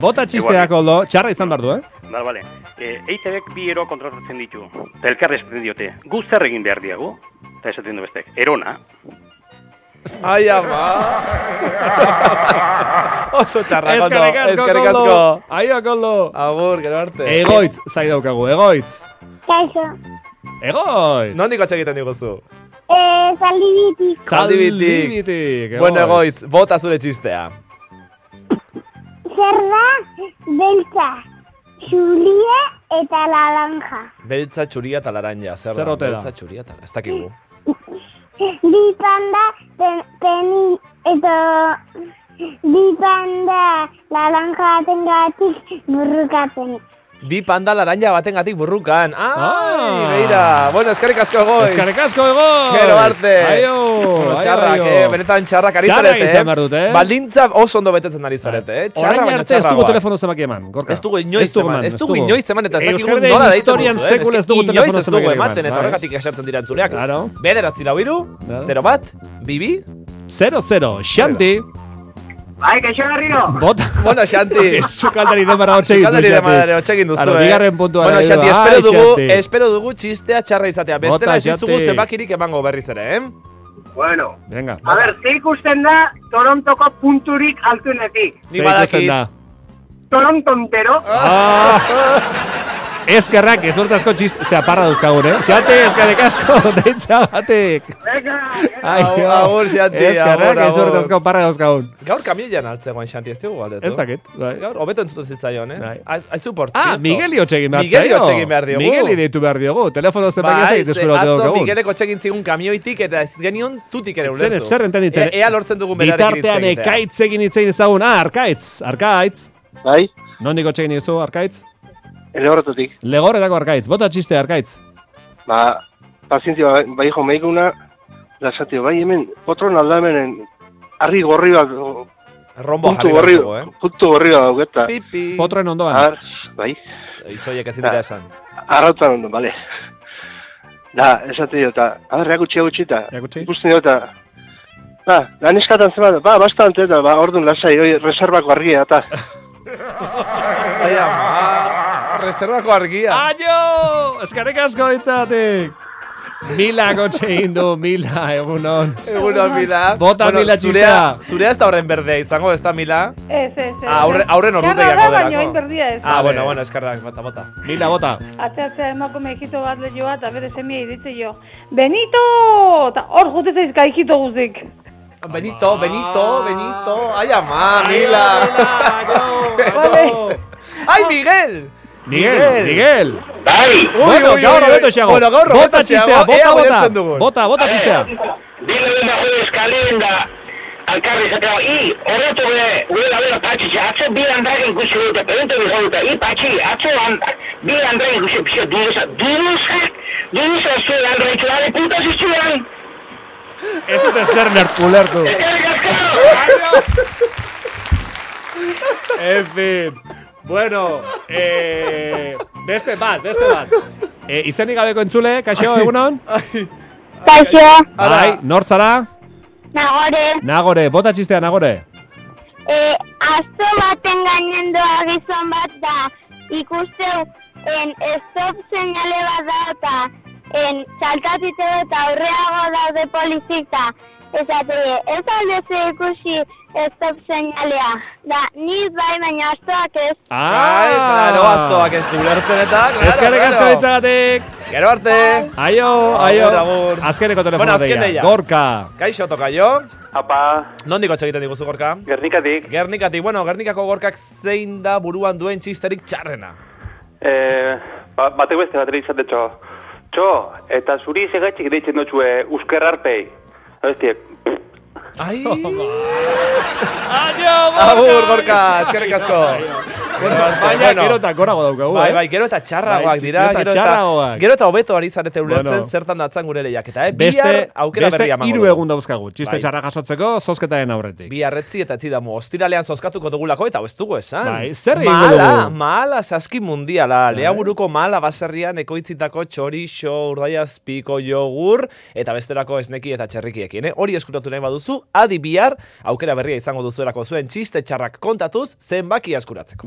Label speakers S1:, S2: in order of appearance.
S1: Bota txistea, Koldo. Txarra izan behar du,
S2: Bale. EITBek 2 euro kontratatzen ditu. Eta elkarri esaten diote. Gu zer egin behar diagu? Eta esaten du bestek. Erona.
S3: Ai, ama. Oso txarra, Koldo.
S1: Eskerrik asko. Aio, Koldo.
S3: Agur, gero arte.
S1: Egoitz, zai daukagu, egoitz.
S4: Kaixo.
S1: Egoitz.
S3: Nondik atxegiten diguzu?
S4: Zaldibitik.
S1: Zaldibitik.
S3: Bueno, egoitz, bota zure txistea.
S4: Zer da, beltza, txuria eta laranja.
S3: Beltza, txuria eta laranja. Zer
S1: ote da?
S3: Beltza, txuria eta laranja. Ez dakigu.
S4: Bi panda, bi panda laranja batengatik burrukatzen.
S3: Bi panda laranja batengatik burrukan. Ai, beira. Bueno, eskerrik asko egoitz.
S1: Eskerrik asko egoitz.
S3: Gero arte.
S1: Aio.
S3: Txarrak, benetan txarrak ari zarete.
S1: Txarrak izan behar dut,
S3: Baldintza oso ondo betetzen ari zarete,
S1: Orain arte ez dugu telefono zenbaki eman, Gorka.
S3: Ez dugu inoiz eman, ez dugu inoiz eman, eta ez dakigu
S1: Euskararen
S3: nola deitzen
S1: historian
S3: duzu,
S1: sekula ez dugu telefono zenbaki eman.
S3: ematen, eta horregatik esertzen dira entzuleak.
S1: Claro.
S3: 9-4-0 bat, bibi.
S1: 0-0, Xanti.
S5: Bai, kaixo garriro.
S1: Bota.
S3: Bueno, Xanti.
S1: Zukaldari demara hotxegin du, Xanti.
S3: Zukaldari demara hotxegin duzu,
S1: Bigarren puntua.
S3: Bueno, Xanti, espero dugu txistea txarra izatea. Bestela ezin zugu zenbakirik emango berriz ere,
S5: Bueno.
S1: Venga.
S5: A ver, ze ikusten da Torontoko punturik altunetik.
S3: Ni badakit.
S5: Torontontero.
S1: Eskerrak, ez urtazko zea parra dauzkagun, Xanti, eskerrik asko, deitza batek.
S5: Venga,
S3: agur, Xanti.
S1: Eskerrak, ez urtazko parra dauzkagun.
S3: Gaur kamioian altzegoen, Xanti, ez dugu galdetu.
S1: Ez dakit.
S3: Gaur, hobeto entzuten zitzaion, Aizu por
S1: Migueli hotxegin behar
S3: Migueli hotxegin behar diogu.
S1: Migueli deitu behar diogu. Telefono zenbaki ezagit eskura dut dugu.
S3: Atzo Miguelek hotxegin zigun kamioitik eta ez genion tutik ere ulertu.
S1: Zer entenditzen.
S3: Ea lortzen dugun berarekin
S1: bitartean ekaitz egin itzein ezagun. Arkaitz.
S6: Bai?
S1: Nondik hotxegin izu, Arkaitz?
S6: Legorretatik.
S1: Legorretako Arkaitz. Bota txiste, Arkaitz.
S6: Pazientzia, bai jo meikuna, lasatio, bai hemen, potron aldamenen, argi gorri bat,
S3: rombo jarri bat,
S6: puntu gorri bat dauketa.
S1: Potren ondoan.
S6: Bai.
S3: Itzoiek ezin dira esan.
S6: Arrautan ondo, bale. Da, esate dio, eta, reakutsi egutxita. Ikusten dio, eta, lan eskatan zemat, bastante, eta, orduan lasai, reservako argia, eta.
S3: Ai, ama, reservako argia.
S1: Aio! Eskarrik asko ditzatik. Mila gotxe indu, Mila, egunon.
S3: Egunon, Mila.
S1: Bota Mila txistea.
S3: Zurea ez da horren berdea izango, ez da, Mila?
S7: Ez.
S3: Aurren ordutegiak
S7: delako. Baina hain berdia ez.
S3: Bueno, eskarrak, bota.
S1: Mila, bota.
S7: Atzeatzea emakume egito bat lehioa eta bere semia iritze jo. Benito! Eta hor jute zaiz gaikito guzik.
S3: Benito. Ai, ama, Mila. Ai, Miguel.
S1: Miguel.
S5: Bai.
S1: Bueno, gaur hobeto xago. Bota txistea, bota txistea.
S5: Dile benda jueves kalenda alkarri zateo. Horretu gure labera patxi, atzo bi handragen ikusi dute, pregunto bizo dute. Patxi, atzo bi handragen ikusi pixo duruza zuen handraitu dale puta zizuen.
S1: Ez dute zer ulertu. En fin. Bueno, beste bat. Izenik gabeko entzule, kaixo, egunon?
S4: Kaixo.
S1: Bai, nortzara? Nagore, bota txistea, Nagore.
S4: Azto baten gainen doa gizon bat da, ikusteu, stop seinale bat da, eta saltatite eta aurreago daude polizikta. Esate, ez aldeze ikusi stop seinalea. Da, niz bai, baina astoak ez.
S3: Claro, astoak ez du lertzen eta.
S1: Eskerrik asko ditzagatik.
S3: Gero arte.
S1: Aio. Azkeneko telefono deia. Gorka.
S3: Kaixo, tokaio.
S5: Apa.
S3: Nondiko txegiten diguzu, Gorka?
S5: Gernikatik.
S3: Bueno, Gernikako Gorkak zein da buruan duen txisterik txarrena?
S2: Batek beste bat ere izate txo, eta zuri segatxik deitzen dutxue euskerrarpei. Hostia.
S3: Ai.
S1: Adio,
S3: Gorka, eskerrik asko.
S1: Baina gero eta gorago daukagu,
S3: Bai, gero eta txarragoak dira. Gero eta hobeto ari zarete ulertzen zertan datzan gure lehiaketa, Bihar aukera berria emango dugu.
S1: Beste 3 egun dauzkagu, txiste txarra jasotzeko, zozketaren aurretik.
S3: Bihar etzi eta etzidamu, ostiralean zozkatuko dugulako eta ez dugu esan.
S1: Bai, zer egingo dugu?
S3: Mahala saski mundiala, Leaburuko mahala baserrian ekoitzitako txorixo, urdaiazpiko jogur, eta besterako esneki eta txerrikiekin. Hori eskuratu nahi baduzu, adi bihar, aukera berria izango duzuelako zuen txiste txarrak kontatuz, zenbaki eskuratzeko.